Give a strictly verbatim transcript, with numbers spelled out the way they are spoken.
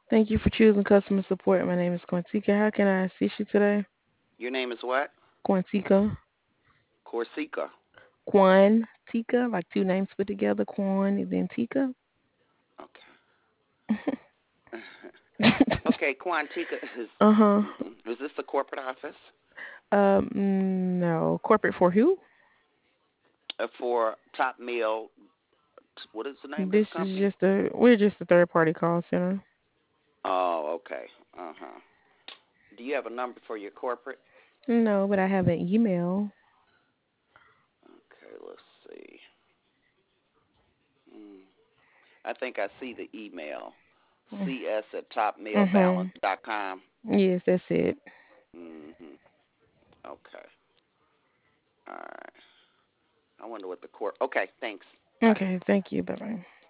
Thank you for choosing customer support. My name is Quantica. How can I assist you today? Your name is what? Quantica. Corsica. Quantica, like two names put together. Quan and then Tika. Okay. Okay, Quantica is. Uh huh. Mhm. Is this the corporate office Um, mm, no. Corporate for who? uh, for Top Meal? What is the name of the This is company? just a. We're just a third party call center. Oh, okay. Uh huh. Do you have a number for your corporate? No, but I have an email. Okay, let's see. Mm. I think I see the email. C S at Mhm. topmailbalance dot com. Yes, that's it. Mm-hmm. Okay. All right. I wonder what the court. Okay, thanks. Bye. Okay. Thank you. Bye bye.